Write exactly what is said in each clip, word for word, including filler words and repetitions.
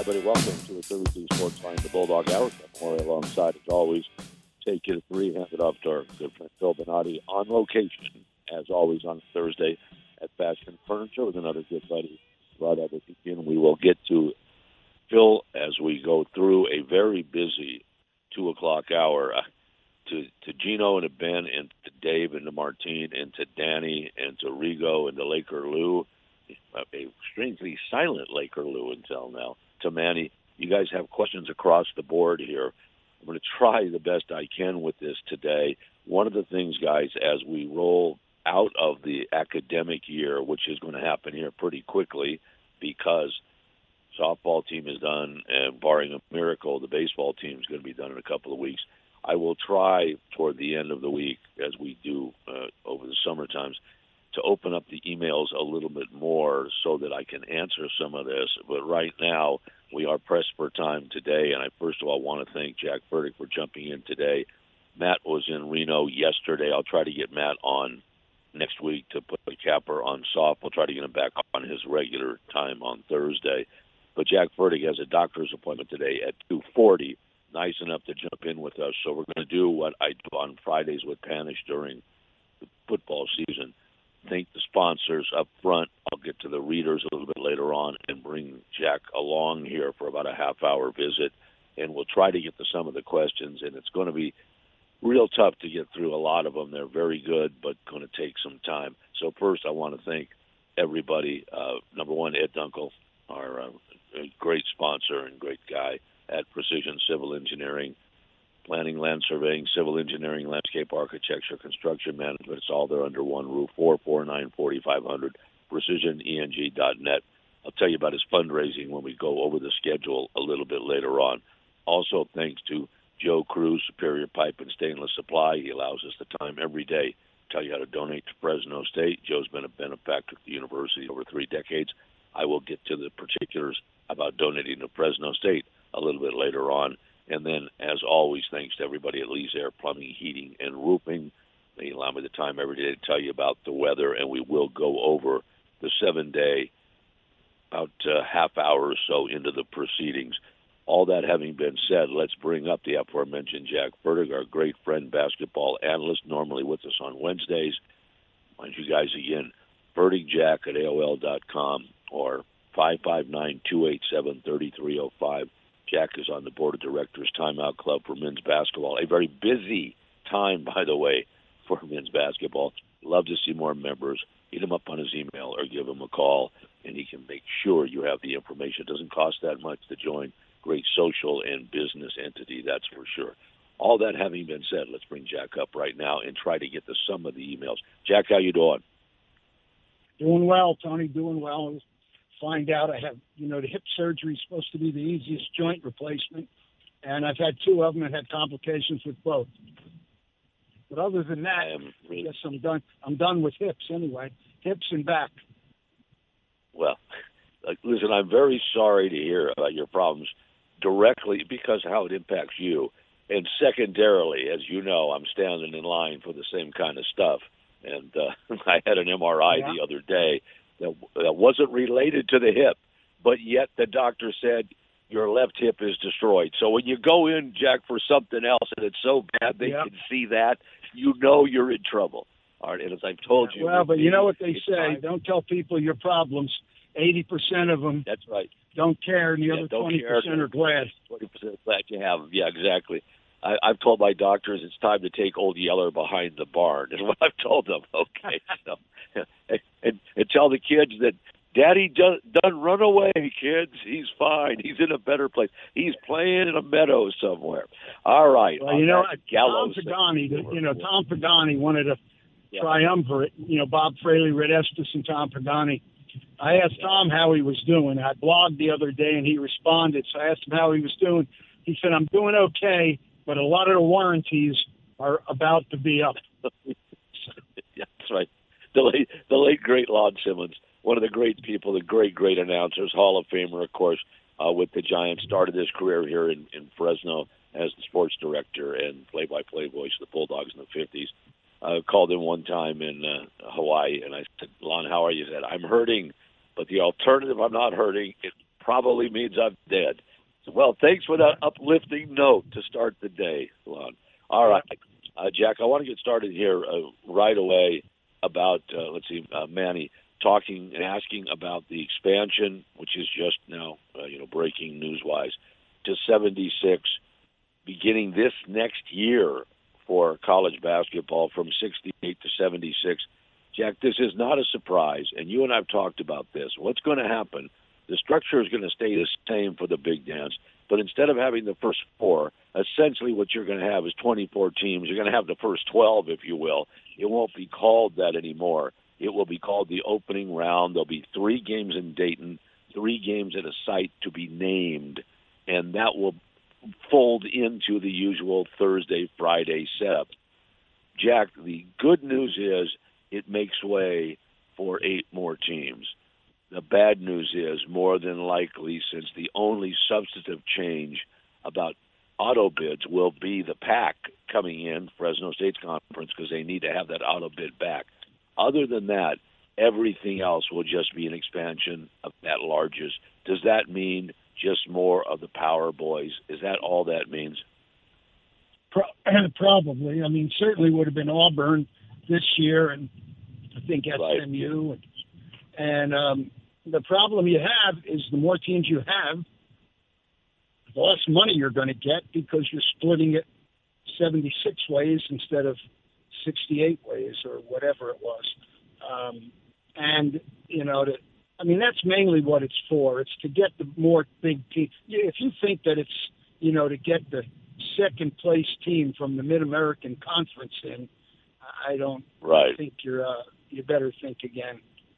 Everybody, welcome to the Thursday Sports Line, the Bulldog Hour. More alongside, as always, take it at three, hand it off to our good friend Phil Bonatti on location, as always, on Thursday at Fashion Furniture with another good buddy, Rod Everett. We will get to Phil as we go through a very busy two o'clock hour. Uh, to, to Gino and to Ben and to Dave and to Martine and to Danny and to Rigo and to Laker Lou, a strangely silent Laker Lou until now, to Manny. You guys have questions across the board here. I'm going to try the best I can with this today. One of the things, guys, as we roll out of the academic year, which is going to happen here pretty quickly because softball team is done, and barring a miracle, the baseball team is going to be done in a couple of weeks. I will try toward the end of the week, as we do uh, over the summer times, to open up the emails a little bit more so that I can answer some of this. But right now, we are pressed for time today, and I first of all want to thank Jack Burdick for jumping in today. Matt was in Reno yesterday. I'll try to get Matt on next week to put the capper on soft. We'll try to get him back on his regular time on Thursday. But Jack Burdick has a doctor's appointment today at two forty. Nice enough to jump in with us. So we're going to do what I do on Fridays with Panish during the football season. Thank the sponsors up front. I'll get to the readers a little bit later on and bring Jack along here for about a half-hour visit, and we'll try to get to some of the questions, and it's going to be real tough to get through a lot of them. They're very good, but going to take some time. So first, I want to thank everybody. Uh, number one, Ed Dunkel, our uh, great sponsor and great guy at Precision Civil Engineering, planning, land surveying, civil engineering, landscape architecture, construction management. It's all there under one roof. four four nine, four five zero zero, precision e n g dot net. I'll tell you about his fundraising when we go over the schedule a little bit later on. Also, thanks to Joe Cruz, Superior Pipe and Stainless Supply. He allows us the time every day to tell you how to donate to Fresno State. Joe's been a benefactor at the university over three decades. I will get to the particulars about donating to Fresno State a little bit later on. And then, as always, thanks to everybody at Lee's Air Plumbing, Heating, and Roofing. They allow me the time every day to tell you about the weather, and we will go over the seven-day, about uh, half hour or so into the proceedings. All that having been said, let's bring up the aforementioned Jack Burdick, our great friend, basketball analyst, normally with us on Wednesdays. Mind you guys again, burdickjack at A O L dot com or five five nine, two eight seven, three three zero five. Jack is on the board of directors, Timeout Club for men's basketball. A very busy time, by the way, for men's basketball. Love to see more members. Hit him up on his email or give him a call, and he can make sure you have the information. It doesn't cost that much to join. Great social and business entity, that's for sure. All that having been said, let's bring Jack up right now and try to get to some of the emails. Jack, how you doing? Doing well, Tony, doing well. Find out I have, you know, the hip surgery is supposed to be the easiest joint replacement, and I've had two of them and had complications with both. But other than that, I, am really... I guess I'm done. I'm done with hips anyway, hips and back. Well, listen, I'm very sorry to hear about your problems directly because of how it impacts you, and secondarily, as you know, I'm standing in line for the same kind of stuff, and uh, I had an M R I yeah. the other day. That, that wasn't related to the hip, but yet the doctor said your left hip is destroyed. So when you go in, Jack, for something else and it's so bad they yep. can see that, you know you're in trouble. All right, and as I've told you. Well, but me, you know what they say, time. Don't tell people your problems. eighty percent of them That's right. don't care, and the yeah, other twenty percent are glad. twenty percent glad you have them. Yeah, exactly. I, I've told my doctors it's time to take Old Yeller behind the barn is what I've told them. Okay, so, and, and tell the kids that Daddy done, done run away, kids. He's fine. He's in a better place. He's playing in a meadow somewhere. All right. Well, you know, Tom Pagani, you know, Tom Pagani wanted to yeah. triumvirate, you know, Bob Fraley, Red Estes, and Tom Pagani. I asked Tom how he was doing. I blogged the other day, and he responded. So I asked him how he was doing. He said, I'm doing okay, but a lot of the warranties are about to be up. Yeah, that's right. The late, the late, great Lon Simmons, one of the great people, the great, great announcers, Hall of Famer, of course, uh, with the Giants, started his career here in, in Fresno as the sports director and play-by-play voice of the Bulldogs in the fifties. I uh, called him one time in uh, Hawaii, and I said, Lon, how are you? He said, I'm hurting, but the alternative, I'm not hurting. It probably means I'm dead. So, well, thanks for that uplifting note to start the day, Lon. All right, uh, Jack, I want to get started here uh, right away about, uh, let's see, uh, Manny talking and asking about the expansion, which is just now, uh, you know, breaking news-wise, to seventy-six, beginning this next year for college basketball from sixty-eight to seventy-six. Jack, this is not a surprise, and you and I have talked about this. What's going to happen, the structure is going to stay the same for the big dance, but instead of having the first four, essentially what you're going to have is twenty-four teams. You're going to have the first twelve, if you will. It won't be called that anymore. It will be called the opening round. There'll be three games in Dayton, three games at a site to be named, and that will fold into the usual Thursday, Friday setup. Jack, the good news is it makes way for eight more teams. The bad news is, more than likely, since the only substantive change about auto bids will be the PAC coming in, Fresno State's conference, because they need to have that auto bid back. Other than that, everything else will just be an expansion of that largest. Does that mean just more of the power boys? Is that all that means? Pro- probably. I mean, certainly would have been Auburn this year, and I think S M U. Right. And, and um, the problem you have is the more teams you have, the less money you're going to get because you're splitting it seventy-six ways instead of sixty-eight ways or whatever it was. Um, and, you know, to, I mean, that's mainly what it's for. It's to get the more big teams. If you think that it's, you know, to get the second place team from the Mid-American Conference in, I don't right. think you're, uh, you better think again.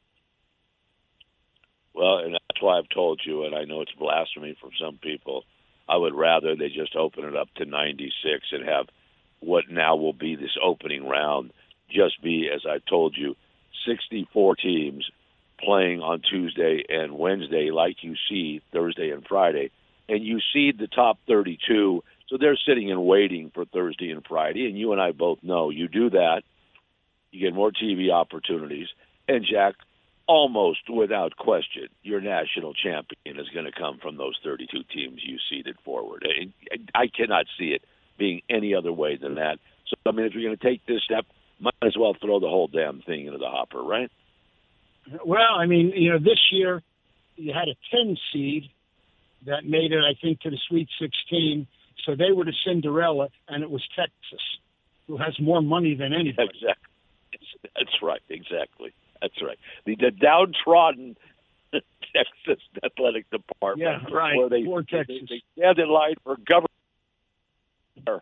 Well, and that's why I've told you, and I know it's blasphemy from some people, I would rather they just open it up to ninety-six and have what now will be this opening round just be, as I told you, sixty-four teams playing on Tuesday and Wednesday like you see Thursday and Friday. And you seed the top thirty-two, so they're sitting and waiting for Thursday and Friday. And you and I both know you do that, you get more T V opportunities. And, Jack, almost without question, your national champion is going to come from those thirty-two teams you seeded forward. I cannot see it being any other way than that. So, I mean, if you're going to take this step, might as well throw the whole damn thing into the hopper, right? Well, I mean, you know, this year you had a ten seed that made it, I think, to the Sweet sixteen. So they were the Cinderella, and it was Texas, who has more money than anybody. Exactly. That's right. Exactly. That's right. The, the downtrodden Texas athletic department. Yeah, right. Where they, Poor Texas. They, they stand in line for governor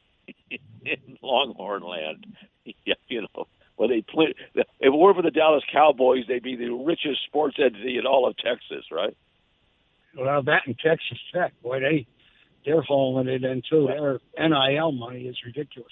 in Longhorn land. Yeah, you know, where they play. If it were for the Dallas Cowboys, they'd be the richest sports entity in all of Texas, right? Well, that and Texas Tech, boy, they they're hauling it in too. Their N I L money is ridiculous.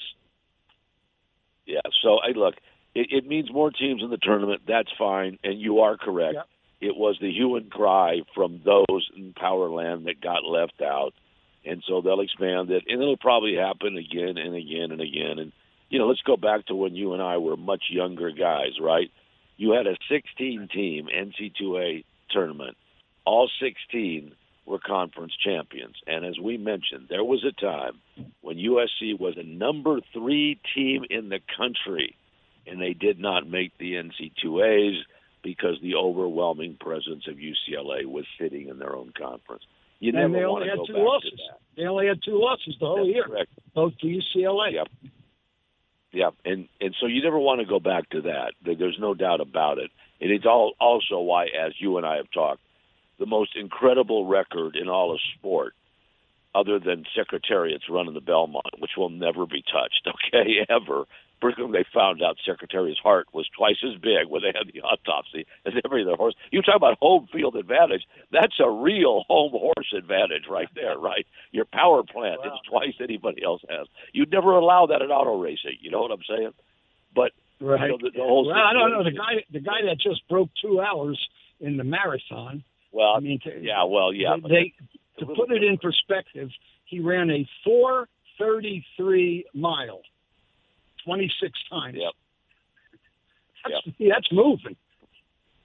Yeah. So, hey, look. It, it means more teams in the tournament. That's fine, and you are correct. Yep. It was the hue and cry from those in Powerland that got left out, and so they'll expand it, and it'll probably happen again and again and again. And, you know, let's go back to when you and I were much younger guys, right? You had a sixteen-team N C double A tournament. All sixteen were conference champions, and as we mentioned, there was a time when U S C was a number three team in the country, and they did not make the N C double A's because the overwhelming presence of U C L A was sitting in their own conference. You and never they want only to had go two back losses. to that. They only had two losses the whole That's year, correct. both to U C L A. Yep. Yep. And and so you never want to go back to that. There's no doubt about it. And it's all also why, as you and I have talked, the most incredible record in all of sport, other than Secretariat's running the Belmont, which will never be touched, okay, ever. When they found out Secretariat's heart was twice as big when they had the autopsy as every other horse. You talk about home field advantage. That's a real home horse advantage right there, right? Your power plant wow. is twice anybody else has. You'd never allow that in auto racing. You know what I'm saying? But right. you know, the, the whole well, I don't know the guy. The guy that just broke two hours in the marathon. Well, I mean, to, yeah, well, yeah. They, they to put it in perspective, he ran a four thirty-three mile. twenty-six times. Yep. That's, yep. that's moving.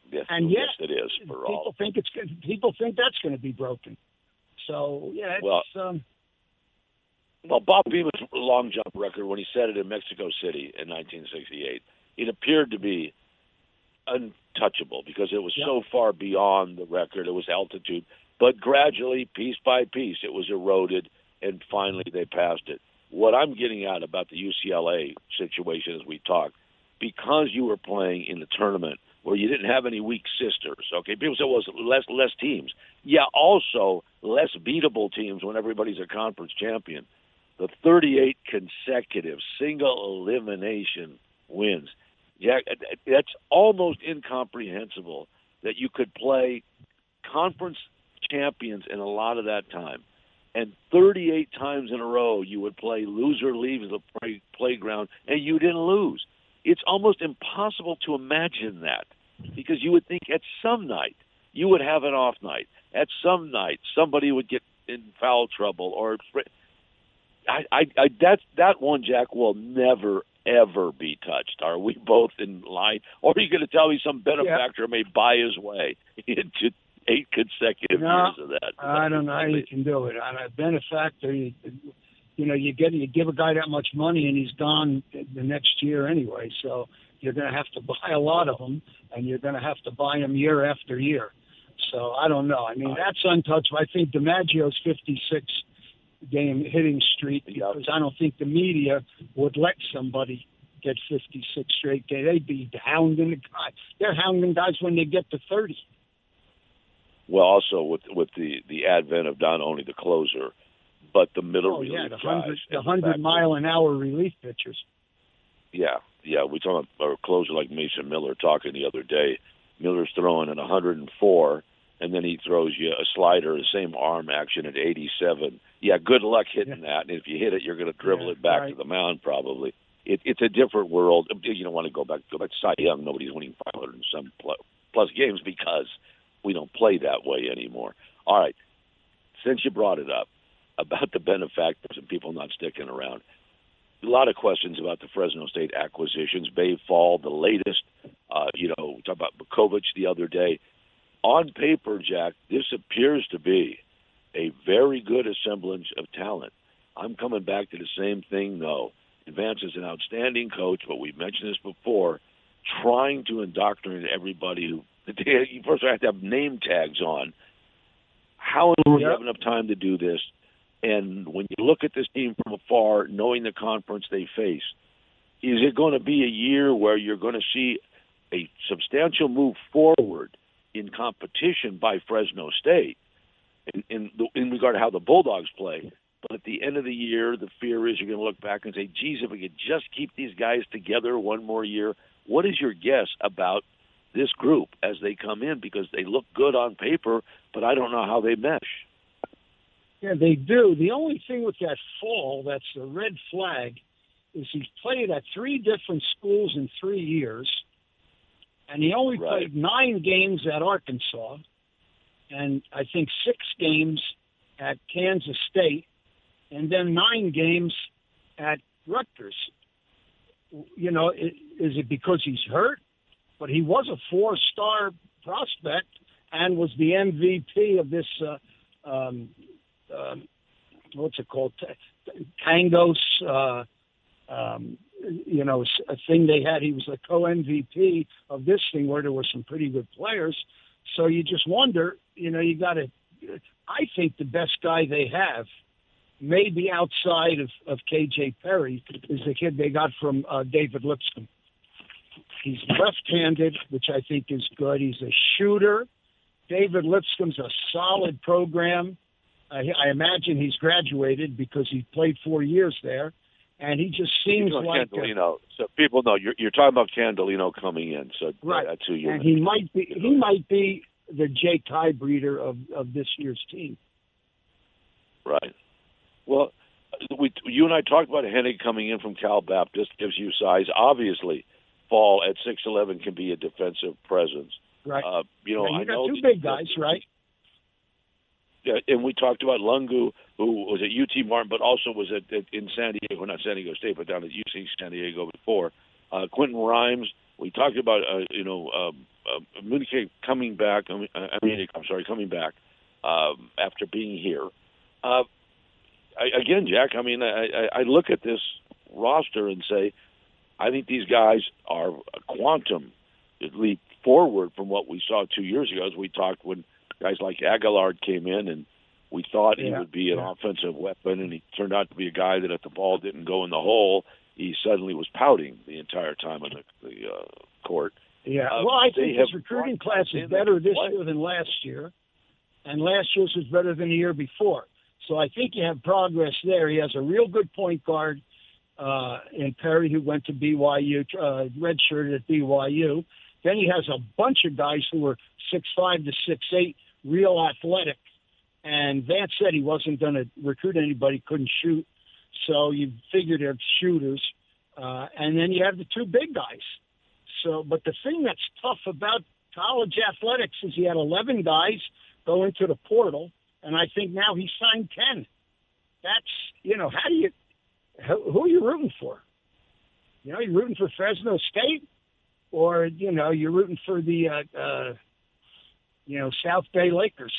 Yes, and yet yes, it is for people all. think it's people think that's going to be broken. So yeah, it's, well, um, well, Bob Beeman's long jump record when he set it in Mexico City in nineteen sixty-eight, it appeared to be untouchable because it was yep. so far beyond the record. It was altitude, but gradually, piece by piece, it was eroded, and finally they passed it. What I'm getting at about the U C L A situation as we talk, because you were playing in the tournament where you didn't have any weak sisters, okay, people say, well, it's less, less teams. Yeah, also less beatable teams when everybody's a conference champion. The thirty-eight consecutive single elimination wins. Yeah, that's almost incomprehensible that you could play conference champions in a lot of that time. And thirty-eight times in a row you would play loser leaves the play, playground, and you didn't lose. It's almost impossible to imagine that, because you would think at some night you would have an off night. At some night somebody would get in foul trouble, or I, I, I that that one, Jack, will never ever be touched. Are we both in line, or are you going to tell me some benefactor yeah. may buy his way into eight consecutive no, years of that? I don't know how you can do it. On a benefactor, you, you know, you get you give a guy that much money and he's gone the next year anyway. So you're going to have to buy a lot of them, and you're going to have to buy them year after year. So I don't know. I mean, that's untouchable. I think DiMaggio's fifty-six game hitting streak, because yep. I don't think the media would let somebody get fifty-six straight games. They'd be hounding the guys. They're hounding guys when they get to thirty. Well, also with with the, the advent of not only the closer, but the middle oh, relief yeah, the guys. hundred, the hundred mile an hour relief pitchers. Yeah, yeah. We talked about a closer like Mason Miller talking the other day. Miller's throwing at one hundred four, and then he throws you a slider, the same arm action at eighty-seven. Yeah, good luck hitting yeah. that. And if you hit it, you're going to dribble yeah, it back right. to the mound probably. It, it's a different world. You don't want to go back go back to Cy Young. Nobody's winning five hundred and some plus games because we don't play that way anymore. All right, since you brought it up about the benefactors and people not sticking around, a lot of questions about the Fresno State acquisitions. Bay Fall, the latest. Uh, you know, we talked about Bukovic the other day. On paper, Jack, this appears to be a very good assemblage of talent. I'm coming back to the same thing, though. Vance is an outstanding coach, but we've mentioned this before, trying to indoctrinate everybody who, you first have to have name tags on. How do we yep. have enough time to do this? And when you look at this team from afar, knowing the conference they face, is it going to be a year where you're going to see a substantial move forward in competition by Fresno State in, in, in regard to how the Bulldogs play? But at the end of the year, the fear is you're going to look back and say, geez, if we could just keep these guys together one more year. What is your guess about this group as they come in? Because they look good on paper, but I don't know how they mesh. Yeah, they do. The only thing with that Fall that's a red flag is he's played at three different schools in three years, and he only right. played nine games at Arkansas, and I think six games at Kansas State, and then nine games at Rutgers. You know, it, is it because he's hurt? But he was a four-star prospect and was the M V P of this, uh, um, um, what's it called, Tangos, uh, um, you know, a thing they had. He was the co-M V P of this thing where there were some pretty good players. So you just wonder, you know, you got to, I think the best guy they have, maybe outside of, of K J Perry, is the kid they got from uh, David Lipscomb. He's left-handed, which I think is good. He's a shooter. David Lipscomb's a solid program. I, I imagine he's graduated because he played four years there, and he just seems you know, like Candolino. A, so people know you're, you're talking about Candolino coming in. So right, that's who you. And he might be. He might be the Jake Highbreeder of of this year's team. Right. Well, we you and I talked about Hennig coming in from Cal Baptist, gives you size. Obviously, Fall at six eleven can be a defensive presence. Right. Uh, you know, yeah, you I got know two big guys, right? Yeah, and we talked about Lungu, who was at U T Martin, but also was at, at in San Diego, not San Diego State, but down at U C San Diego before. Uh, Quentin Rhymes, We talked about, uh, you know, um, uh, Munich coming back. I mean, I mean, I'm sorry, coming back um, after being here. Uh, I, again, Jack, I mean, I, I, I look at this roster and say, I think these guys are a quantum leap forward from what we saw two years ago, as we talked when guys like Aguilar came in, and we thought yeah. he would be an yeah. offensive weapon, and he turned out to be a guy that if the ball didn't go in the hole, he suddenly was pouting the entire time on the, the uh, court. Yeah, uh, well, I think his recruiting class is better this year than last year, and last year's was better than the year before. So I think you have progress there. He has a real good point guard uh, in Perry, who went to B Y U, uh, redshirted at B Y U. Then he has a bunch of guys who were six five to six eight, real athletic. And Vance said he wasn't going to recruit anybody, couldn't shoot. So you figured they're shooters. Uh, and then you have the two big guys. So, but the thing that's tough about college athletics is he had eleven guys go into the portal, and I think now he's signed ten. That's, you know, how do you, who, who are you rooting for? You know, you're rooting for Fresno State, or, you know, you're rooting for the, uh, uh, you know, South Bay Lakers.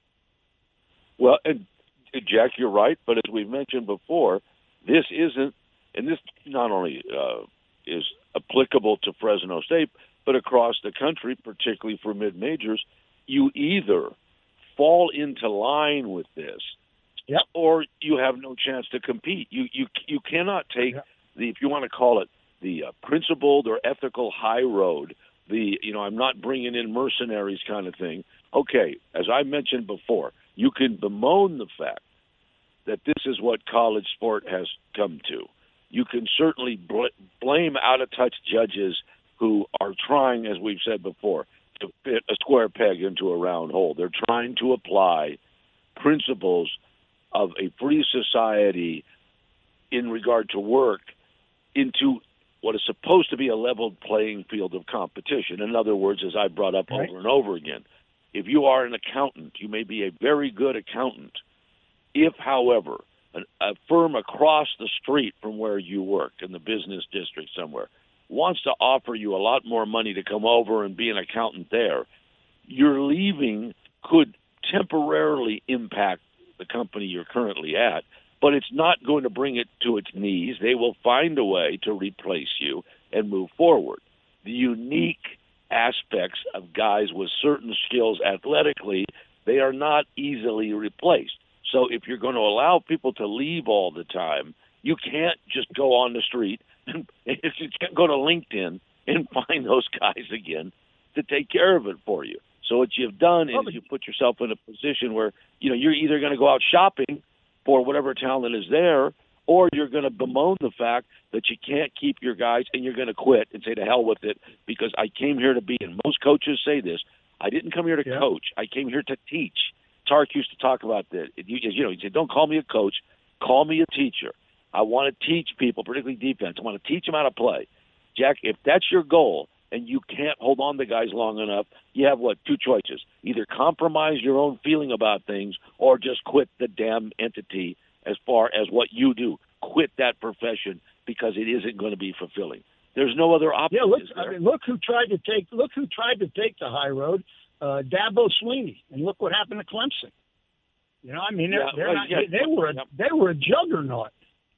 Well, and Jack, you're right, but as we've mentioned before, this isn't, and this not only uh, is applicable to Fresno State, but across the country, particularly for mid-majors, you either fall into line with this, yep. or you have no chance to compete. You you you cannot take yep. the, if you want to call it, the uh, principled or ethical high road, the, you know, I'm not bringing in mercenaries kind of thing. Okay, as I mentioned before, you can bemoan the fact that this is what college sport has come to. You can certainly bl- blame out-of-touch judges who are trying, as we've said before, to fit a square peg into a round hole. They're trying to apply principles of a free society in regard to work into what is supposed to be a leveled playing field of competition. In other words, as I brought up right. over and over again, if you are an accountant, you may be a very good accountant. If, however, an, a firm across the street from where you work in the business district somewhere wants to offer you a lot more money to come over and be an accountant there, your leaving could temporarily impact the company you're currently at, but it's not going to bring it to its knees. They will find a way to replace you and move forward. The unique aspects of guys with certain skills athletically, they are not easily replaced. So if you're going to allow people to leave all the time, you can't just go on the street and you can't go to LinkedIn and find those guys again to take care of it for you. So what you've done is you put yourself in a position where, you know, you're either going to go out shopping for whatever talent is there, or you're going to bemoan the fact that you can't keep your guys and you're going to quit and say to hell with it because I came here to be, and most coaches say this, I didn't come here to yeah. coach. I came here to teach. Tark used to talk about this. You, you know, he said, don't call me a coach. Call me a teacher. I want to teach people, particularly defense. I want to teach them how to play. Jack, if that's your goal and you can't hold on to guys long enough, you have, what, two choices. Either compromise your own feeling about things or just quit the damn entity as far as what you do. Quit that profession because it isn't going to be fulfilling. There's no other option. Yeah, look, I mean, look who tried to take look who tried to take the high road, uh, Dabo Swinney, and look what happened to Clemson. You know, I mean, they're, yeah, they're well, not, yeah, they, they were a, they were a juggernaut.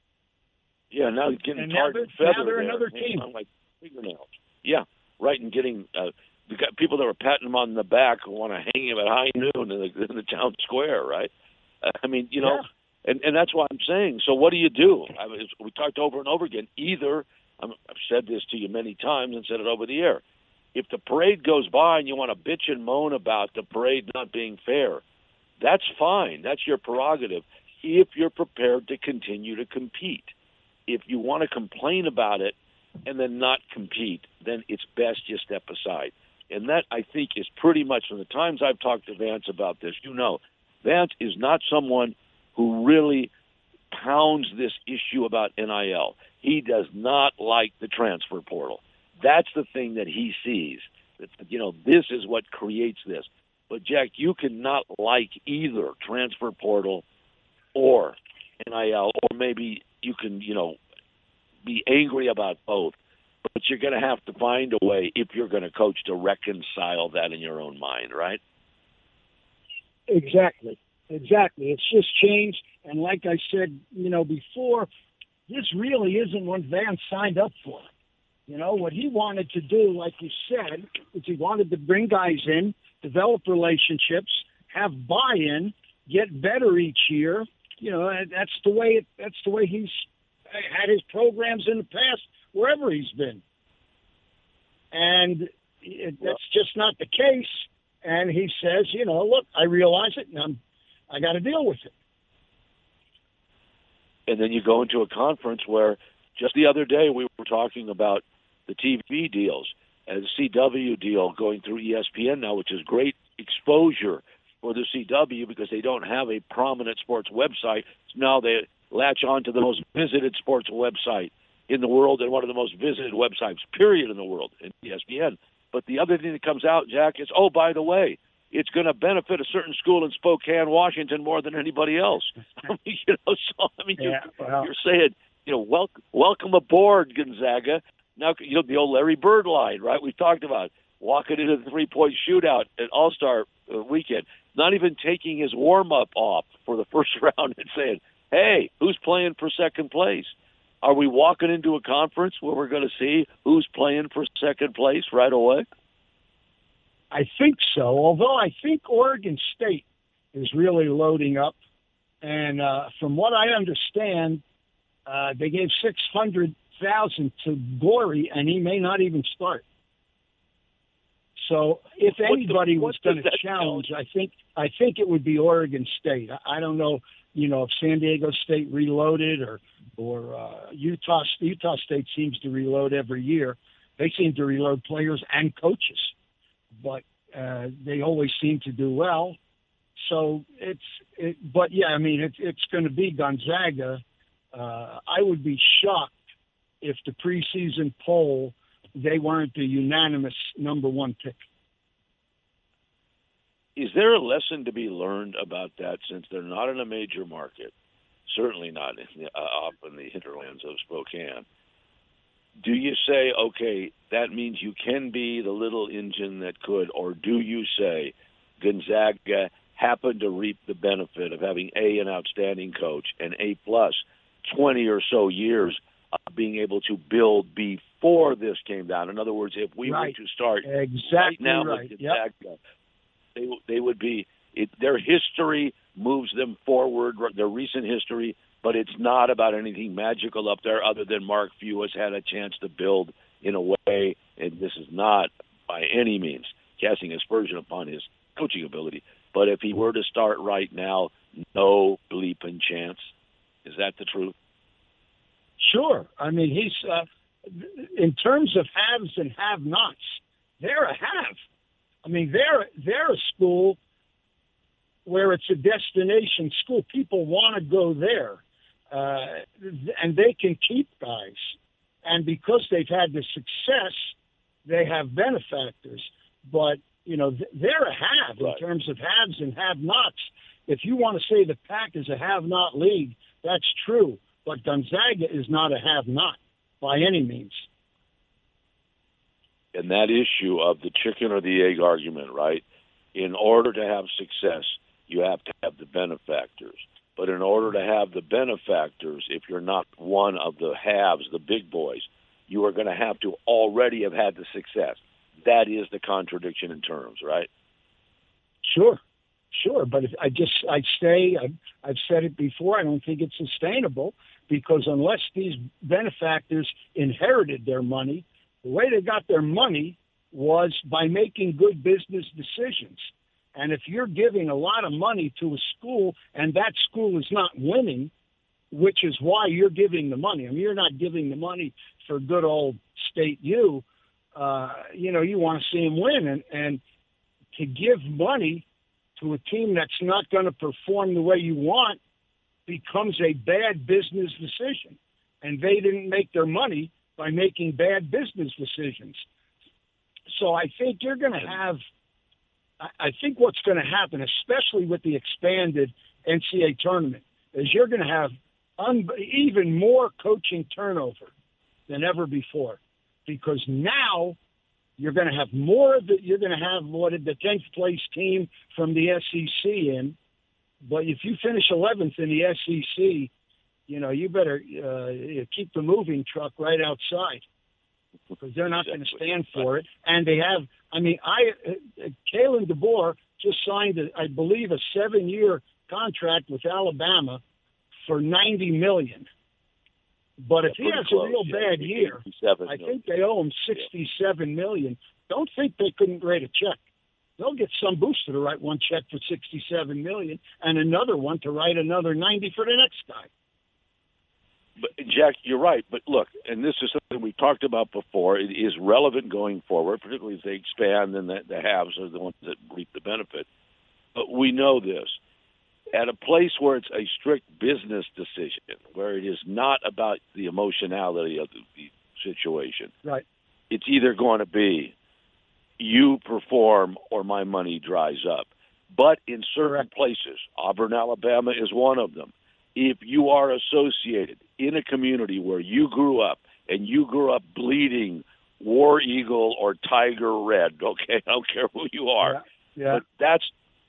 Yeah, now he's getting and tarred now and they're, now feathered they're there. another team. I'm like fingernails. Yeah, right, and getting uh, we got people that were patting him on the back who want to hang him at high noon in the, in the town square, right? Uh, I mean, you know, yeah. and, and that's what I'm saying. So what do you do? I mean, we talked over and over again. Either, I'm, I've said this to you many times and said it over the air, if the parade goes by and you want to bitch and moan about the parade not being fair, that's fine. That's your prerogative if you're prepared to continue to compete. If you want to complain about it and then not compete, then it's best you step aside. And that, I think, is pretty much from the times I've talked to Vance about this, you know, Vance is not someone who really pounds this issue about N I L. He does not like the transfer portal. That's the thing that he sees. That, you know, this is what creates this. But, Jack, you cannot like either transfer portal or N I L, or maybe you can, you know, be angry about both. but you're going to have to find a way, if you're going to coach, to reconcile that in your own mind, right? Exactly. Exactly. It's just changed. And like I said, you know, before, this really isn't what Van signed up for. You know, what he wanted to do, like you said, is he wanted to bring guys in, develop relationships, have buy-in, get better each year. You know, and that's the way it, that's the way he's had his programs in the past, wherever he's been. And it, that's just not the case. And he says, you know, look, I realize it, and I'm, I got to deal with it. And then you go into a conference where just the other day we were talking about the T V deals and the C W deal going through E S P N now, which is great exposure for the C W because they don't have a prominent sports website. So now they latch on to the most visited sports website in the world and one of the most visited websites, period, in the world, in E S P N. But the other thing that comes out, Jack, is, oh, by the way, it's going to benefit a certain school in Spokane, Washington, more than anybody else. I mean, you know, so I mean, yeah, you're, well, you're saying, you know, welcome, welcome aboard, Gonzaga. Now, you know, the old Larry Bird line, right? We talked about walking into the three-point shootout at All-Star weekend, not even taking his warm-up off for the first round and saying, hey, who's playing for second place? Are we walking into a conference where we're going to see who's playing for second place right away? I think so, although I think Oregon State is really loading up. And uh, from what I understand, uh, they gave six hundred thousand dollars to Gorey, and he may not even start. So if anybody was going to challenge, I think I think it would be Oregon State. I, I don't know, you know, if San Diego State reloaded or or uh, Utah Utah State seems to reload every year. They seem to reload players and coaches, but uh, they always seem to do well. So it's, it, but yeah, I mean, it, it's going to be Gonzaga. Uh, I would be shocked if the preseason poll, they weren't the unanimous number one pick. Is there a lesson to be learned about that since they're not in a major market, certainly not in the, uh, up in the hinterlands of Spokane? Do you say, okay, that means you can be the little engine that could, or do you say Gonzaga happened to reap the benefit of having A, an outstanding coach, and A plus twenty or so years of being able to build before this came down? In other words, if we right. were to start exactly right now right. with Gonzaga, yep. they, they would be, it, their history moves them forward, their recent history, but it's not about anything magical up there other than Mark Few has had a chance to build in a way, and this is not by any means casting aspersion upon his coaching ability, but if he were to start right now, no bleeping chance. Is that the truth? Sure. I mean, he's, uh, in terms of haves and have-nots, they're a have. I mean, they're, they're a school where it's a destination school. People want to go there, uh, and they can keep guys. And because they've had the success, they have benefactors. But, you know, they're a have right. in terms of haves and have-nots. If you want to say the Pac is a have-not league, that's true. But Gonzaga is not a have-not by any means. And that issue of the chicken or the egg argument, right? In order to have success, you have to have the benefactors. But in order to have the benefactors, if you're not one of the haves, the big boys, you are going to have to already have had the success. That is the contradiction in terms, right? Sure. Sure, but if I just, I say, I've, I've said it before, I don't think it's sustainable because unless these benefactors inherited their money, the way they got their money was by making good business decisions. And if you're giving a lot of money to a school and that school is not winning, which is why you're giving the money. I mean, you're not giving the money for good old State U. Uh, you know, you want to see them win. And, and to give money to a team that's not going to perform the way you want becomes a bad business decision. And they didn't make their money by making bad business decisions. So I think you're going to have, I think what's going to happen, especially with the expanded N C double A tournament, is you're going to have un- even more coaching turnover than ever before because now you're going to have more of the, you're going to have what the tenth place team from the S E C in. But if you finish eleventh in the S E C, you know, you better uh, keep the moving truck right outside because they're not going to stand for it. And they have, I mean, I, uh, Kalen DeBoer just signed, a, I believe, a seven-year contract with Alabama for ninety million dollars. But if yeah, he has close. a real yeah, bad year, I think they owe him sixty-seven million dollars. Don't think they couldn't write a check. They'll get some booster to write one check for sixty-seven million dollars and another one to write another ninety for the next guy. But Jack, you're right. But look, and this is something we talked about before. It is relevant going forward, particularly as they expand and the, the haves are the ones that reap the benefit. But we know this. At a place where it's a strict business decision, where it is not about the emotionality of the, the situation, right? It's either going to be you perform or my money dries up. But in certain Correct. places, Auburn, Alabama is one of them. If you are associated in a community where you grew up and you grew up bleeding War Eagle or Tiger Red, okay, I don't care who you are, yeah. Yeah. but that's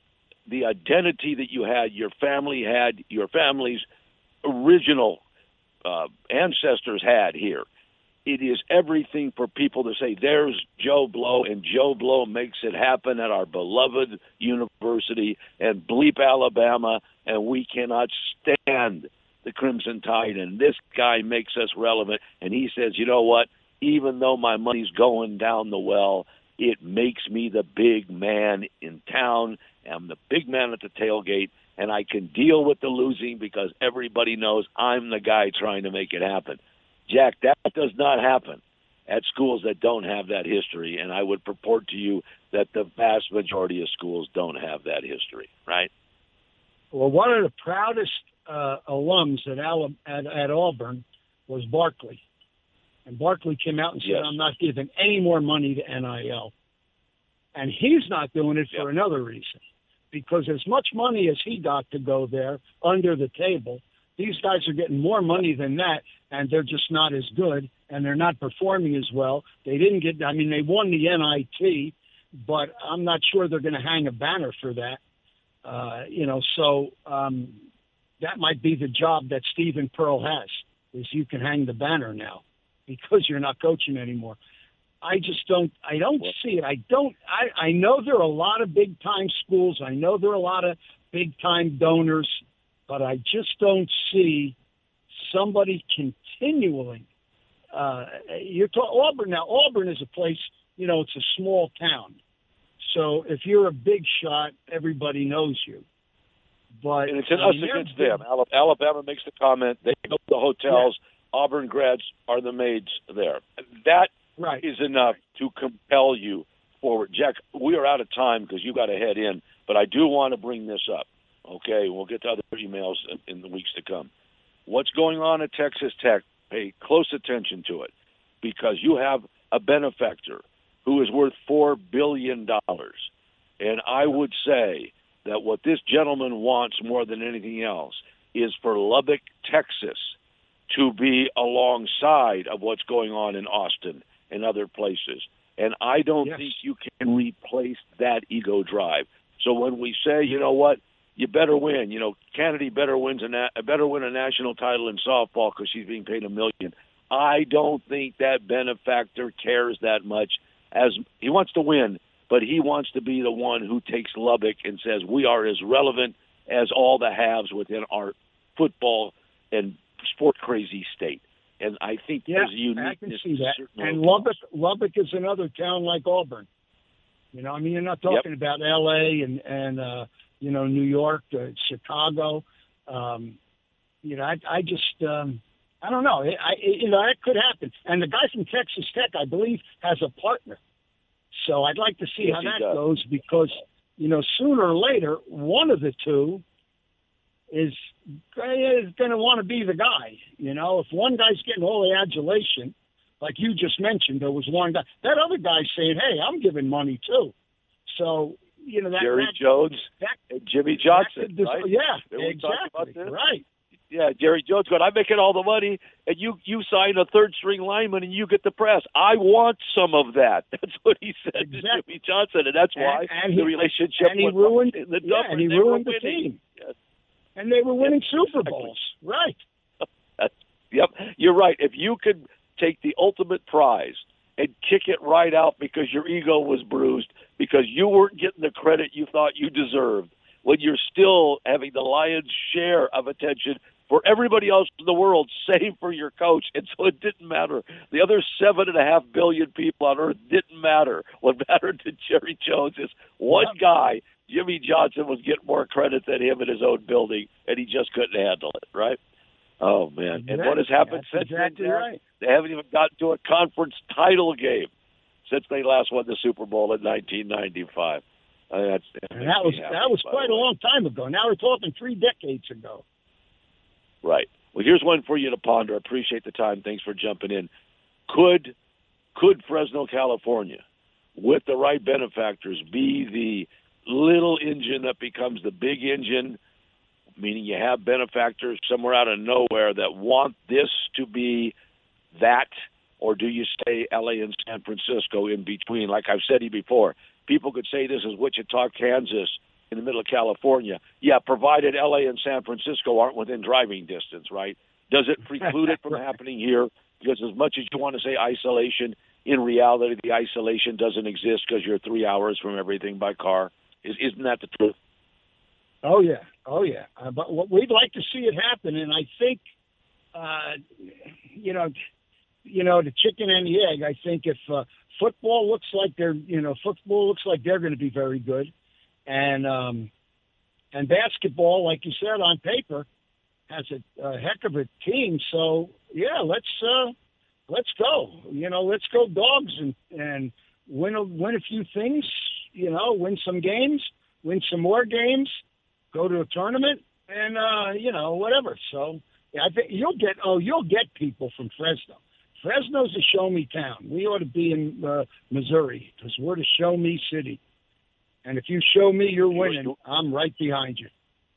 the identity that you had, your family had, your family's original uh, ancestors had here. It is everything for people to say, there's Joe Blow, and Joe Blow makes it happen at our beloved university and bleep Alabama, and we cannot stand the Crimson Tide, and this guy makes us relevant, and he says, you know what, even though my money's going down the well, it makes me the big man in town. I'm the big man at the tailgate, and I can deal with the losing because everybody knows I'm the guy trying to make it happen. Jack, that does not happen at schools that don't have that history, and I would purport to you that the vast majority of schools don't have that history, right? Well, one of the proudest uh, alums at, Al- at, at Auburn was Barkley. And Barkley came out and said, yes. I'm not giving any more money to N I L. And he's not doing it for yep. another reason. Because as much money as he got to go there under the table, these guys are getting more money than that, and they're just not as good, and they're not performing as well. They didn't get – I mean, they won the N I T, but I'm not sure they're going to hang a banner for that. Uh, you know, so um, that might be the job that Stephen Pearl has, is you can hang the banner now because you're not coaching anymore. I just don't, I don't see it. I don't, I, I know there are a lot of big time schools. I know there are a lot of big time donors, but I just don't see somebody continuing. Uh, you're talking Auburn now. Auburn is a place, you know, it's a small town. So if you're a big shot, everybody knows you. But and it's in I us mean, against them. Alabama makes the comment. They go to the hotels. Yeah. Auburn grads are the maids there. That right. is enough to compel you forward. Jack, we are out of time because you got to head in, but I do want to bring this up. Okay, we'll get to other emails in, in the weeks to come. What's going on at Texas Tech, pay close attention to it, because you have a benefactor who is worth four billion dollars. And I would say that what this gentleman wants more than anything else is for Lubbock, Texas, to be alongside of what's going on in Austin and other places. And I don't yes. think you can replace that ego drive. So when we say, you know what, you better win, you know, Kennedy better wins a na- better win a national title in softball because she's being paid a million. I don't think that benefactor cares that much. As he wants to win, but he wants to be the one who takes Lubbock and says we are as relevant as all the halves within our football and sport crazy state. And I think yeah, there's a uniqueness. I can see that. And locales. Lubbock, Lubbock is another town like Auburn. You know, I mean, you're not talking yep. about L A and and uh, you know, New York, uh, Chicago. Um, you know, I, I just. Um, I don't know. I, you know, that could happen. And the guy from Texas Tech, I believe, has a partner. So I'd like to see yes, how that does. goes because, you know, sooner or later, one of the two is, is going to want to be the guy. You know, if one guy's getting all the adulation, like you just mentioned, there was one guy. That other guy's saying, hey, I'm giving money too. So, you know, that. Jerry that, Jones that, and Jimmy Johnson, that, right? Yeah, Did exactly. Right. Yeah, Jerry Jones going, I'm making all the money, and you, you sign a third-string lineman, and you get the press. I want some of that. That's what he said exactly. to Jimmy Johnson, and that's why and, and the he, relationship and he ruined, in the yeah, and he ruined the team. Yes. And they were winning yes, Super exactly. Bowls. Right. Yep, you're right. If you could take the ultimate prize and kick it right out because your ego was bruised, because you weren't getting the credit you thought you deserved, when you're still having the lion's share of attention for everybody else in the world, save for your coach. And so it didn't matter. The other seven and a half billion people on earth didn't matter. What mattered to Jerry Jones is one yep. guy, Jimmy Johnson, was getting more credit than him in his own building, and he just couldn't handle it, right? Oh, man. Exactly. And what has happened That's since exactly then? Right. They haven't even gotten to a conference title game since they last won the Super Bowl in nineteen ninety-five. Uh, that's, that and that was happy, that was quite a long time ago. Now we're talking three decades ago. Right. Well, here's one for you to ponder. I appreciate the time. Thanks for jumping in. Could could Fresno, California, with the right benefactors, be the little engine that becomes the big engine, meaning you have benefactors somewhere out of nowhere that want this to be that, or do you stay L A and San Francisco in between? Like I've said to you before, people could say this is Wichita, Kansas, in the middle of California. Yeah, provided L A and San Francisco aren't within driving distance, right? Does it preclude it from happening here? Because as much as you want to say isolation, in reality, the isolation doesn't exist because you're three hours from everything by car. Is, isn't that the truth? Oh, yeah. Oh, yeah. Uh, but what we'd like to see it happen, and I think, uh, you know, you know, the chicken and the egg, I think if uh, football looks like they're, you know, football looks like they're going to be very good, and um, and basketball, like you said, on paper, has a, a heck of a team. So, yeah, let's uh, let's go. You know, let's go dogs and, and win, a, win a few things, you know, win some games, win some more games, go to a tournament, and, uh, you know, whatever. So yeah, I think you'll get, oh, you'll get people from Fresno. Fresno's a show-me town. We ought to be in uh, Missouri because we're the show-me city. And if you show me you're winning, I'm right behind you.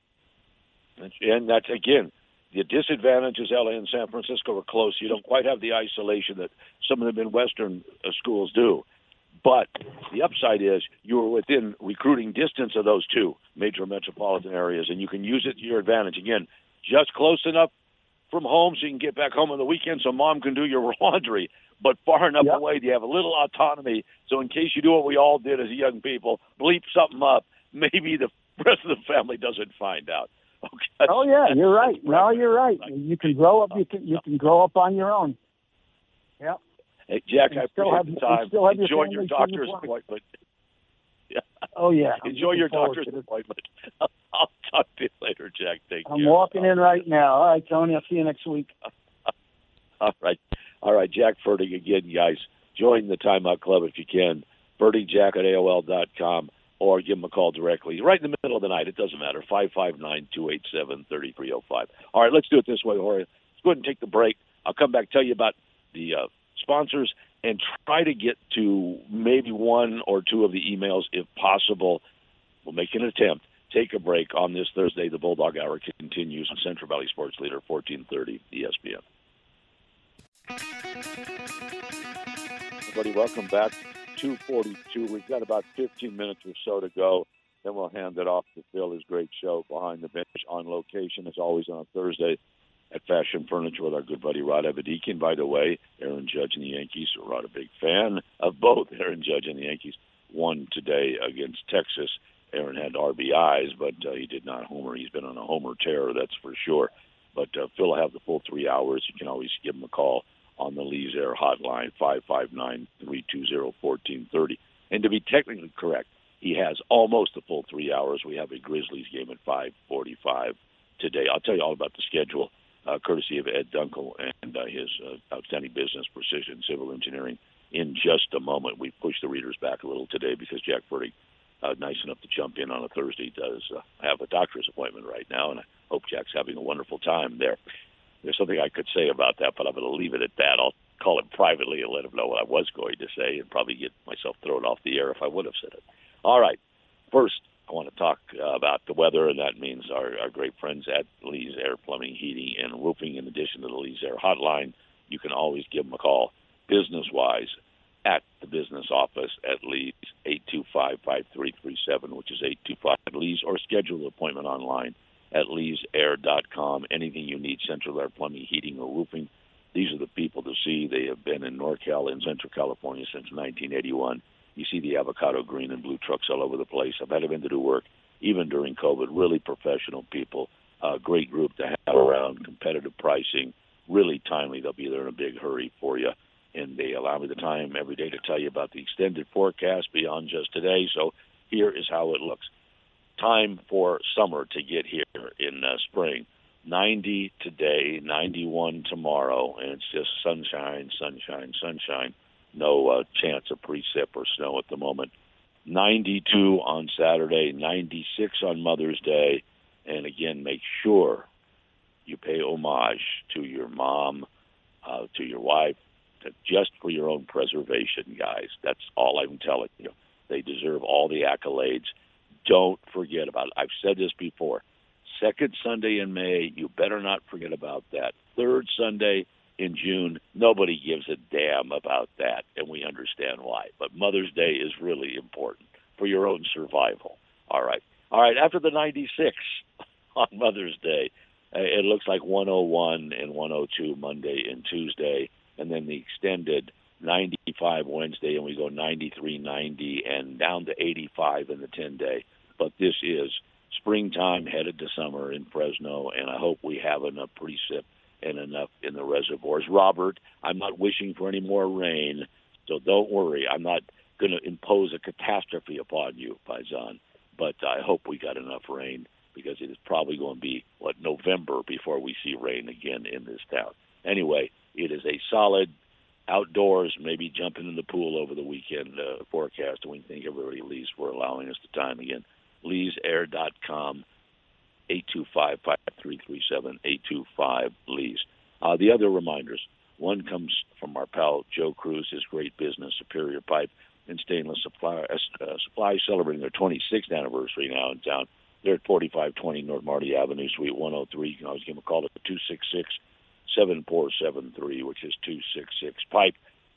And that's, again, the disadvantage is L A and San Francisco are close. You don't quite have the isolation that some of the Midwestern uh, schools do. But the upside is you are within recruiting distance of those two major metropolitan areas, and you can use it to your advantage. Again, just close enough from home so you can get back home on the weekend so mom can do your laundry, but far enough yep. away do you have a little autonomy. So in case you do what we all did as young people, bleep something up, maybe the rest of the family doesn't find out. Okay. Oh yeah, you're right. No, you're right. You can grow up. You can you can grow up on your own. Yeah. Hey Jack, and I appreciate have, the time. Still have Enjoy your, your doctor's appointment. Yeah. Oh yeah. Enjoy your doctor's appointment. I'll talk to you later, Jack. Take I'm care. I'm walking in right now. All right, Tony. I'll see you next week. All right. All right, Jack Fertig again, guys. Join the Timeout Club if you can. Fertigjack at A O L dot com, or give him a call directly. Right in the middle of the night. It doesn't matter. five five nine, two eight seven, three three zero five. All right, let's do it this way, Jorge. Let's go ahead and take the break. I'll come back, tell you about the uh, sponsors, and try to get to maybe one or two of the emails if possible. We'll make an attempt. Take a break on this Thursday. The Bulldog Hour continues on Central Valley Sports Leader, fourteen thirty E S P N. Everybody, welcome back. two forty-two. We've got about fifteen minutes or so to go. Then we'll hand it off to Phil, his great show, Behind the Bench, on location, as always, on a Thursday at Fashion Furniture with our good buddy Rod Evadikian. By the way, Aaron Judge and the Yankees, Rod, a big fan of both Aaron Judge and the Yankees, won today against Texas. Aaron had R B Is, but uh, he did not homer. He's been on a homer tear, that's for sure. But uh, Phil will have the full three hours. You can always give him a call on the Lee's Air hotline, five five nine, three two zero, one four three zero. And to be technically correct, he has almost the full three hours. We have a Grizzlies game at five forty-five today. I'll tell you all about the schedule, uh, courtesy of Ed Dunkel and uh, his uh, outstanding business, Precision Civil Engineering, in just a moment. We pushed the readers back a little today because Jack Fertig, uh, nice enough to jump in on a Thursday, does uh, have a doctor's appointment right now, and I hope Jack's having a wonderful time there. There's something I could say about that, but I'm going to leave it at that. I'll call him privately and let him know what I was going to say and probably get myself thrown off the air if I would have said it. All right. First, I want to talk uh, about the weather, and that means our, our great friends at Lee's Air Plumbing, Heating, and Roofing. In addition to the Lee's Air Hotline, you can always give them a call business-wise at the business office at Lee's, eight two five, five three three seven, which is eight two five Lee's, or schedule an appointment online at lees air dot com. Anything you need, Central Air Plumbing, Heating, or Roofing, these are the people to see. They have been in NorCal and Central California since nineteen eighty-one. You see the avocado green and blue trucks all over the place. I've had them to do work even during COVID. Really professional people, a great group to have around, competitive pricing, really timely. They'll be there in a big hurry for you. And they allow me the time every day to tell you about the extended forecast beyond just today. So here is how it looks. Time for summer to get here in uh, spring. ninety today, ninety-one tomorrow, and it's just sunshine, sunshine, sunshine. No uh, chance of precip or snow at the moment. ninety-two on Saturday, ninety-six on Mother's Day. And again, make sure you pay homage to your mom, uh, to your wife, just for your own preservation, guys. That's all I'm telling you. They deserve all the accolades. Don't forget about it. I've said this before. Second Sunday in May, you better not forget about that. Third Sunday in June, nobody gives a damn about that, and we understand why. But Mother's Day is really important for your own survival. All right. All right, after the ninety-six on Mother's Day, it looks like one oh one and one oh two Monday and Tuesday, and then the extended ninety-five Wednesday, and we go ninety-three, ninety, and down to eighty-five in the ten-day. But this is springtime headed to summer in Fresno, and I hope we have enough precip and enough in the reservoirs. Robert, I'm not wishing for any more rain, so don't worry. I'm not going to impose a catastrophe upon you, Paisan, but I hope we got enough rain because it is probably going to be, what, November before we see rain again in this town. Anyway, it is a solid outdoors, maybe jumping in the pool over the weekend uh, forecast, and we thank everybody at Lee's for allowing us the time again. lees air dot com, eight two five, five three three seven, eight two five Lees. Uh, the other reminders, one comes from our pal Joe Cruz, his great business, Superior Pipe and Stainless Supply, uh, Supply celebrating their twenty-sixth anniversary now in town. They're at forty-five twenty North Marty Avenue, Suite one oh three. You can always give them a call at two six six, seven four seven three, which is two six six Pipe.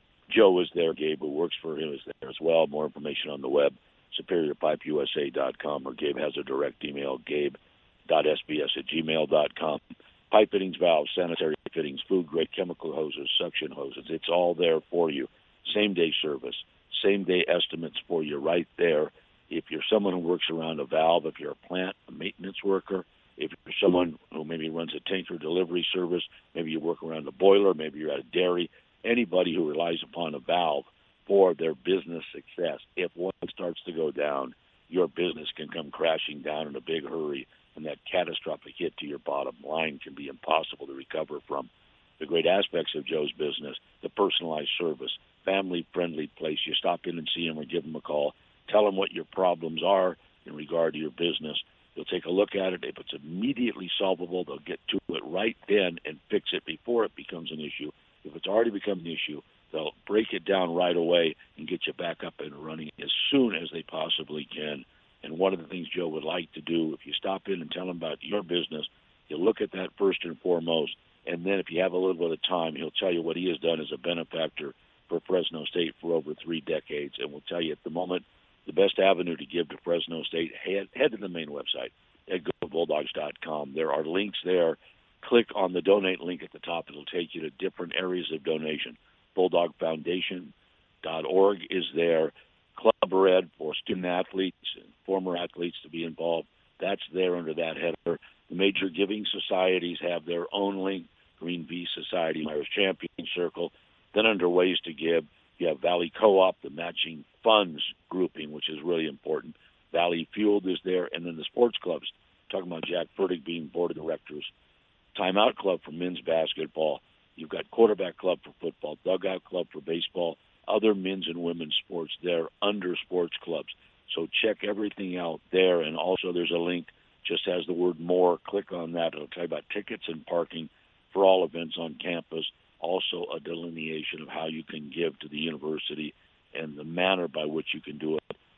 Joe is there. Gabe, who works for him, is there as well. More information on the web, superior pipe u s a dot com, or Gabe has a direct email, gabe dot s b s at gmail dot com. Pipe fittings, valves, sanitary fittings, food-grade chemical hoses, suction hoses. It's all there for you. Same-day service, same-day estimates for you right there. If you're someone who works around a valve, if you're a plant, a maintenance worker, if you're someone who maybe runs a tanker delivery service, maybe you work around a boiler, maybe you're at a dairy, anybody who relies upon a valve for their business success, if one starts to go down, your business can come crashing down in a big hurry, and that catastrophic hit to your bottom line can be impossible to recover from. The great aspects of Joe's business, the personalized service, family-friendly place. You stop in and see him or give him a call. Tell him what your problems are in regard to your business. They'll take a look at it. If it's immediately solvable, they'll get to it right then and fix it before it becomes an issue. If it's already become an issue, they'll break it down right away and get you back up and running as soon as they possibly can. And one of the things Joe would like to do, if you stop in and tell him about your business, you'll look at that first and foremost. And then if you have a little bit of time, he'll tell you what he has done as a benefactor for Fresno State for over three decades. And we'll tell you at the moment, the best avenue to give to Fresno State, head, head to the main website at go bulldogs dot com. There are links there. Click on the donate link at the top. It'll take you to different areas of donation. bulldog foundation dot org is there. Club Red for student athletes and former athletes to be involved. That's there under that header. The major giving societies have their own link. Green V Society, Myers Champion Circle. Then under ways to give, you have Valley Co-op, the matching funds grouping, which is really important. Valley Fueled is there. And then the sports clubs, talking about Jack Fertig being board of directors. Timeout Club for men's basketball. You've got Quarterback Club for football, Dugout Club for baseball, other men's and women's sports there under sports clubs. So check everything out there. And also there's a link, just has the word more. Click on that. It'll tell you about tickets and parking for all events on campus. Also a delineation of how you can give to the university and the manner by which you can do it.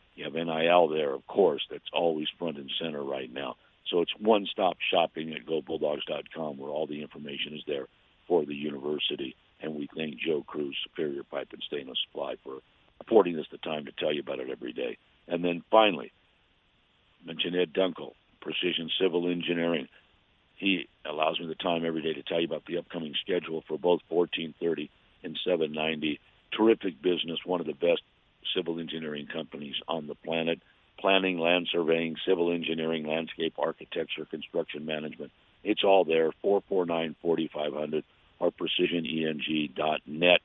You have N I L there, of course, that's always front and center right now. So it's one-stop shopping at go bulldogs dot com where all the information is there for the university. And we thank Joe Cruz, Superior Pipe and Stainless Supply, for affording us the time to tell you about it every day. And then finally, mention Ed Dunkel, Precision Civil Engineering. He allows me the time every day to tell you about the upcoming schedule for both fourteen thirty and seven ninety. Terrific business, one of the best civil engineering companies on the planet. Planning, land surveying, civil engineering, landscape architecture, construction management. It's all there, four four nine, four five zero zero or precision E N G dot net.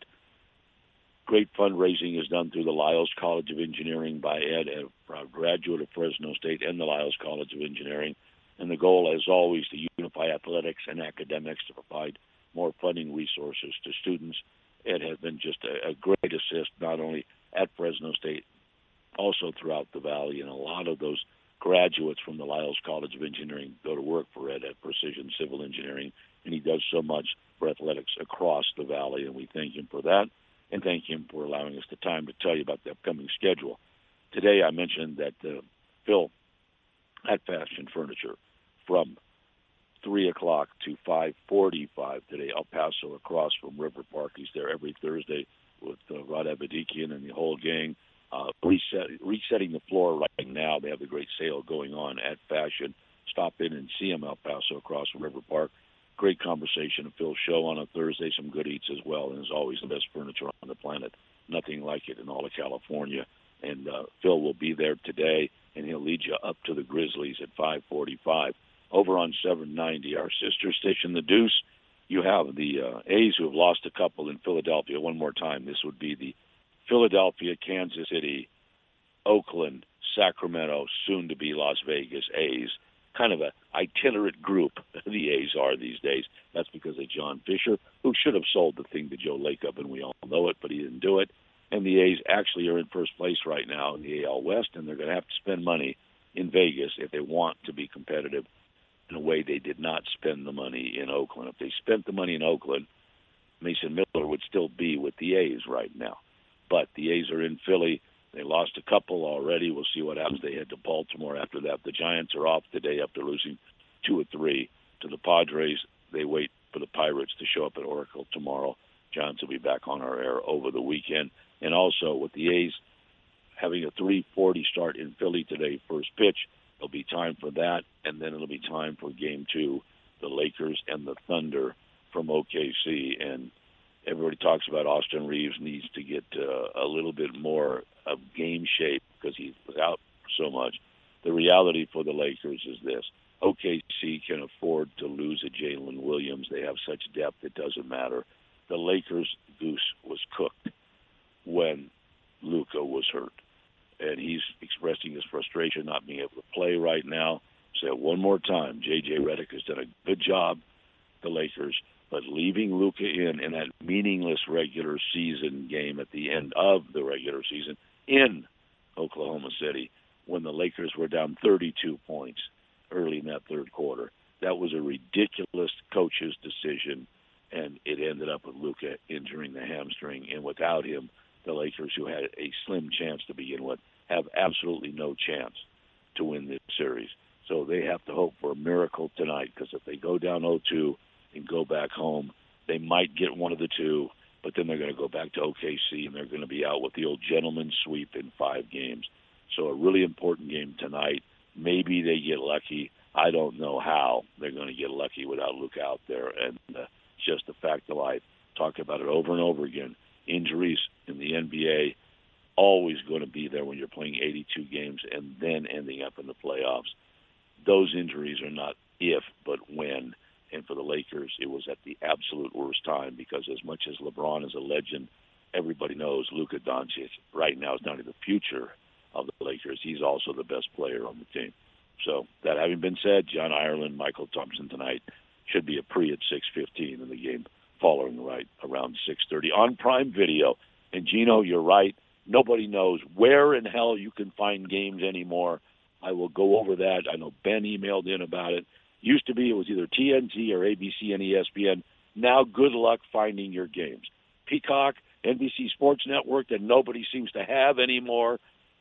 Great fundraising is done through the Lyles College of Engineering by Ed, a proud graduate of Fresno State and the Lyles College of Engineering. And the goal, as always, to unify athletics and academics to provide more funding resources to students. Ed has been just a, a great assist, not only at Fresno State, also throughout the Valley. And a lot of those graduates from the Lyles College of Engineering go to work for Ed at Precision Civil Engineering. And he does so much for athletics across the Valley, and we thank him for that. And thank him for allowing us the time to tell you about the upcoming schedule. Today I mentioned that uh, Phil at Fashion Furniture from three o'clock to five forty-five today, El Paso across from River Park. He's there every Thursday with uh, Rod Abedikian and the whole gang, uh, reset, resetting the floor right now. They have the great sale going on at Fashion. Stop in and see him, El Paso across from River Park. Great conversation, Phil's show on a Thursday, some good eats as well, and as always, the best furniture on the planet. Nothing like it in all of California. And uh, Phil will be there today, and he'll lead you up to the Grizzlies at five forty-five. Over on seven ninety, our sister station, The Deuce, you have the uh, A's who have lost a couple in Philadelphia. One more time, this would be the Philadelphia, Kansas City, Oakland, Sacramento, soon-to-be Las Vegas A's. Kind of a itinerant group the A's are these days. That's because of John Fisher, who should have sold the thing to Joe Lacob, and we all know it, but he didn't do it. And the A's actually are in first place right now in the A L West, and they're going to have to spend money in Vegas if they want to be competitive in a way they did not spend the money in Oakland. If they spent the money in Oakland, Mason Miller would still be with the A's right now. But the A's are in Philly. They lost a couple already. We'll see what happens. They head to Baltimore after that. The Giants are off today after losing two or three to the Padres. They wait for the Pirates to show up at Oracle tomorrow. Giants will be back on our air over the weekend. And also with the A's having a three forty start in Philly today, first pitch, it'll be time for that. And then it'll be time for game two, the Lakers and the Thunder from O K C. And everybody talks about Austin Reeves needs to get uh, a little bit more of game shape because he was out so much. The reality for the Lakers is this. O K C can afford to lose a Jalen Williams. They have such depth, it doesn't matter. The Lakers' goose was cooked when Luka was hurt. And he's expressing his frustration not being able to play right now. Say it one more time. J J Redick has done a good job, the Lakers, but leaving Luka in in that meaningless regular season game at the end of the regular season in Oklahoma City when the Lakers were down thirty-two points early in that third quarter. That was a ridiculous coach's decision, and it ended up with Luka injuring the hamstring. And without him, the Lakers, who had a slim chance to begin with, have absolutely no chance to win this series. So they have to hope for a miracle tonight, because if they go down oh two and go back home, they might get one of the two, but then they're going to go back to O K C, and they're going to be out with the old gentleman's sweep in five games. So a really important game tonight. Maybe they get lucky. I don't know how they're going to get lucky without Luka out there, and uh, it's just a fact of life. Talk about it over and over again. Injuries in the N B A always going to be there when you're playing eighty-two games and then ending up in the playoffs. Those injuries are not if, but when. And for the Lakers, it was at the absolute worst time, because as much as LeBron is a legend, everybody knows Luka Doncic right now is not only the future of the Lakers, he's also the best player on the team. So that having been said, John Ireland, Michael Thompson tonight should be a pre at six fifteen in the game following right around six thirty on Prime Video. And Gino, you're right. Nobody knows where in hell you can find games anymore. I will go over that. I know Ben emailed in about it. Used to be it was either T N T or A B C and E S P N. Now good luck finding your games. Peacock, N B C Sports Network that nobody seems to have anymore.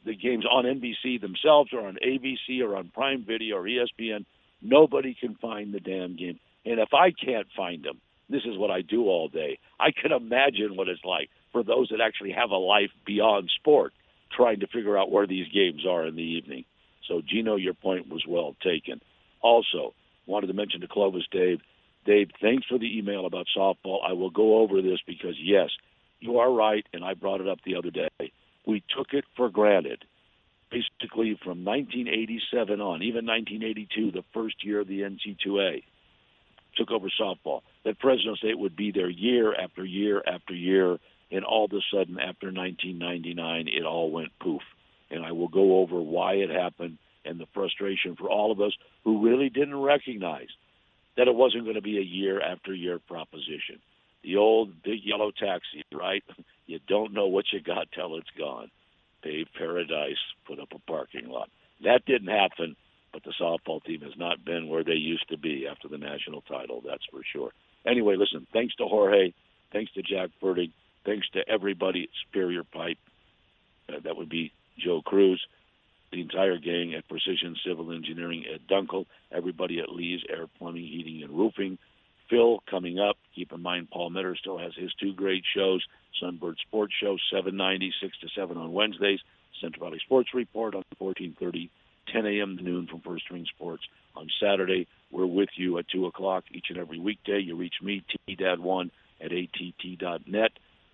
the games on N B C themselves or on A B C or on Prime Video or E S P N. Nobody can find the damn game. And if I can't find them, this is what I do all day. I can imagine what it's like for those that actually have a life beyond sport, trying to figure out where these games are in the evening. So, Gino, your point was well taken. Also, wanted to mention to Clovis, Dave, Dave, thanks for the email about softball. I will go over this because, yes, you are right, and I brought it up the other day. We took it for granted, basically from nineteen eighty-seven on, even nineteen eighty-two, the first year of the N C double A, took over softball, that Fresno State would be there year after year after year, and all of a sudden, after nineteen ninety-nine, it all went poof. And I will go over why it happened and the frustration for all of us who really didn't recognize that it wasn't going to be a year after year proposition. The old big yellow taxi, right? You don't know what you got till it's gone. Pave paradise, put up a parking lot. That didn't happen, but the softball team has not been where they used to be after the national title, that's for sure. Anyway, listen, thanks to Jorge, thanks to Jack Fertig, thanks to everybody at Superior Pipe. Uh, that would be Joe Cruz, the entire gang at Precision Civil Engineering at Dunkel, everybody at Lee's Air Plumbing, Heating, and Roofing. Phil coming up. Keep in mind, Paul Metter still has his two great shows, Sunbird Sports Show, seven ninety, six to seven on Wednesdays, Central Valley Sports Report on fourteen thirty, ten a.m. to noon from First String Sports. On Saturday, we're with you at two o'clock each and every weekday. You reach me, T Dad one, at A T T dot net.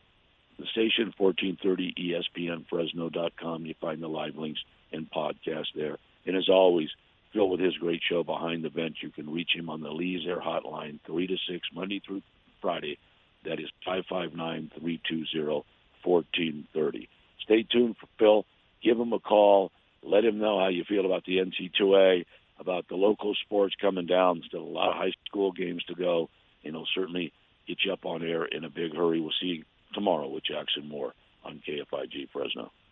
The station, fourteen thirty E S P N Fresno dot com. You find the live links and podcast there. And as always, Phil with his great show, Behind the Bench. You can reach him on the Lee's Air Hotline, three to six, Monday through Friday. That is five five nine, three two zero, one four three zero. Stay tuned for Phil. Give him a call. Let him know how you feel about the N C double A, about the local sports coming down. Still a lot of high school games to go. And he'll certainly get you up on air in a big hurry. We'll see you tomorrow with Jackson Moore on K F I G Fresno.